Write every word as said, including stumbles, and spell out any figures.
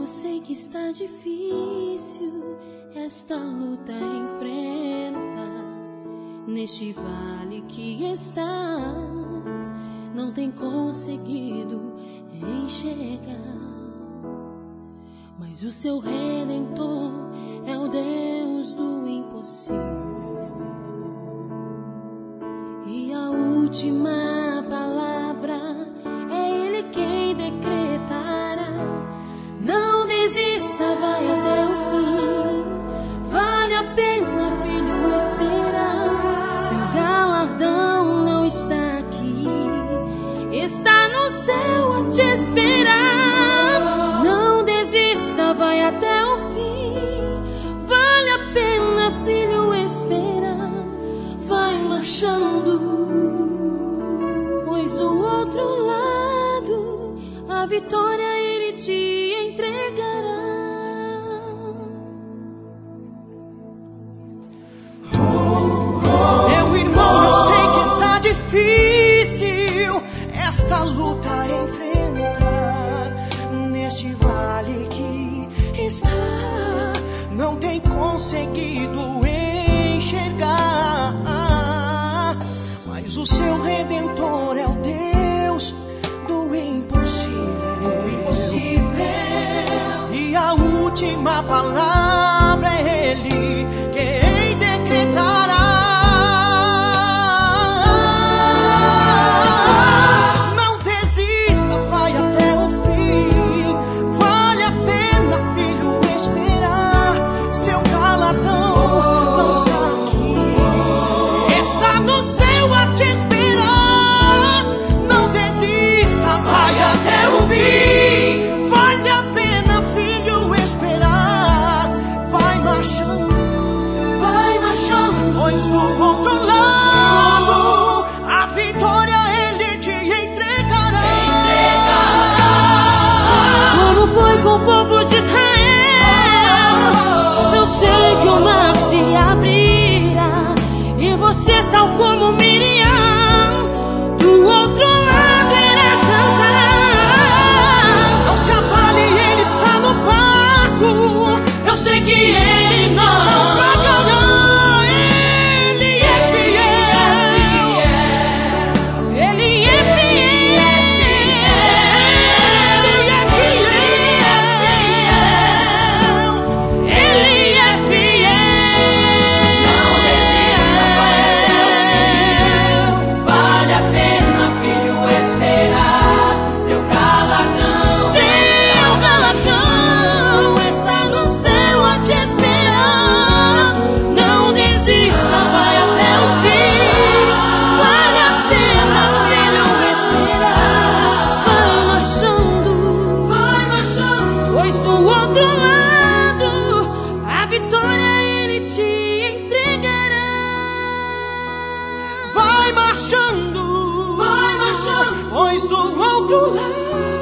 Eu sei que está difícil esta luta enfrentar. Neste vale que estás, não tem conseguido enxergar. Mas o seu Redentor é o Deus do impossível. E a última palavra é Ele quem decretará. Não desista, vai até o fim. Vale a pena, filho, esperar. Seu galardão não está aqui, está no céu a te esperar. Não desista, vai até o fim. Vale a pena, filho, esperar. Vai marchando, pois do outro lado a vitória Ele te entregará. Meu irmão, eu sei que está difícil esta luta a enfrentar. Neste vale que está, não tem conseguido enxergar. Mas o seu Redentor é o Deus do impossível. impossível. E a última palavra é Ele quem decretará. Não desista, vai até o fim. Vale a pena, filho, esperar. Seu galardão não está aqui, está no céu a te esperar. Não desista, vai até o fim. Vale a pena, filho, esperar. Vai marchando, vai marchando, pois do outro lado a vitória Ele te entregará. Como foi com o povo de Israel, eu sei que o mar se abrirá. E você, tal como Miriam, do outro lado irá cantar. Não se abale, Ele está no barco. Eu sei que Ele não naufragará. Ele é fiel. Ele é fiel. Ele é fiel. Ele é fiel. Não desista, Vale a pena, filho, esperar. Seu galardão, seu galardão está no céu a te esperar. Não desista, vai até o fim. Vale a pena, filho, esperar. Vai marchando, Vai marchando, pois do outro lado a vitória Ele te entregará. vai marchando, vai marchando, pois do outro lado